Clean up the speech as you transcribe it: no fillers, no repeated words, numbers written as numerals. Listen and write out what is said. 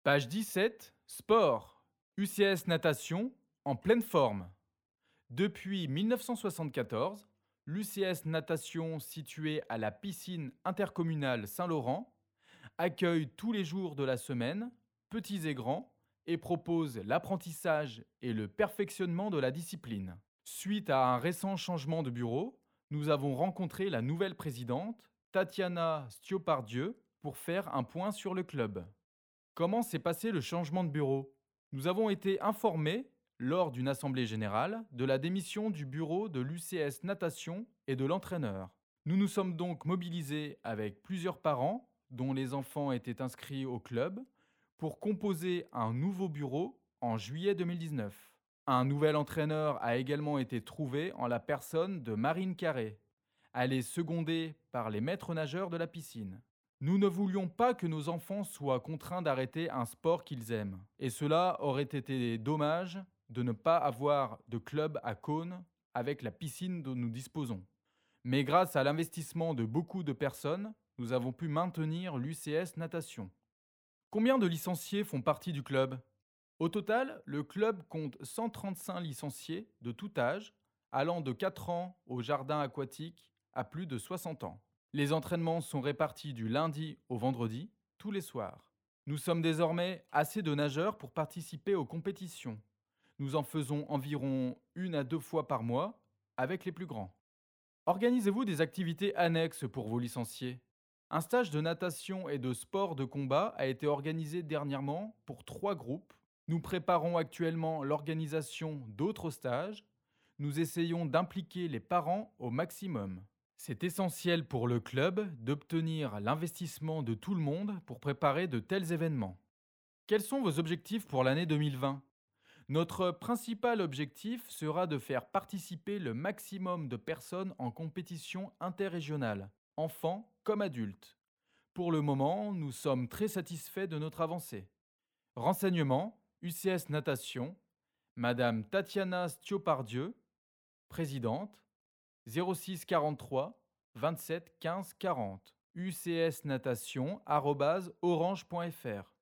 Page 17, sport. UCS natation en pleine forme. Depuis 1974, l'UCS natation situé à la piscine intercommunale Saint-Laurent accueille tous les jours de la semaine, petits et grands, et propose l'apprentissage et le perfectionnement de la discipline. Suite à un récent changement de bureau, nous avons rencontré la nouvelle présidente, Tatiana Stiopardieu, pour faire un point sur le club. Comment s'est passé le changement de bureau? Nous avons été informés, lors d'une assemblée générale, de la démission du bureau de l'UCS Natation et de l'entraîneur. Nous nous sommes donc mobilisés avec plusieurs parents, dont les enfants étaient inscrits au club, pour composer un nouveau bureau en juillet 2019. Un nouvel entraîneur a également été trouvé en la personne de Marine Carré. Elle est secondée par les maîtres nageurs de la piscine. Nous ne voulions pas que nos enfants soient contraints d'arrêter un sport qu'ils aiment. Et cela aurait été dommage de ne pas avoir de club à Cône avec la piscine dont nous disposons. Mais grâce à l'investissement de beaucoup de personnes, nous avons pu maintenir l'UCS Natation. Combien de licenciés font partie du club? Au total, le club compte 135 licenciés de tout âge, allant de 4 ans au jardin aquatique à plus de 60 ans. Les entraînements sont répartis du lundi au vendredi, tous les soirs. Nous sommes désormais assez de nageurs pour participer aux compétitions. Nous en faisons environ 1 à 2 fois par mois avec les plus grands. Organisez-vous des activités annexes pour vos licenciés? Un stage de natation et de sport de combat a été organisé dernièrement pour 3 groupes. Nous préparons actuellement l'organisation d'autres stages. Nous essayons d'impliquer les parents au maximum. C'est essentiel pour le club d'obtenir l'investissement de tout le monde pour préparer de tels événements. Quels sont vos objectifs pour l'année 2020? Notre principal objectif sera de faire participer le maximum de personnes en compétition interrégionale, enfants comme adultes. Pour le moment, nous sommes très satisfaits de notre avancée. Renseignements, UCS Natation, Madame Tatiana Stiopardieu, présidente, 06 43 27 15 40, ucsnatation@orange.fr.